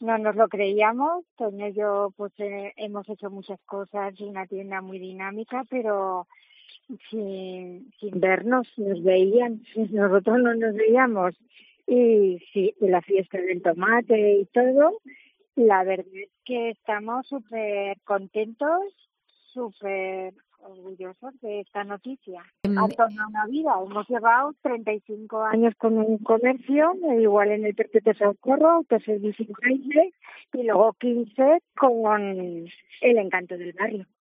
no nos lo creíamos. Toño y yo pues hemos hecho muchas cosas, una tienda muy dinámica, pero sin vernos, nos veían, nosotros no nos veíamos. Y sí, de la fiesta del tomate y todo, la verdad es que estamos súper contentos, súper orgullosos de esta noticia. Em, Ha tornado una vida. Hemos llevado 35 años con un comercio, igual en el Perpetuo Socorro, Autoservicio Jaime, y luego 15 con el Encanto del Barrio.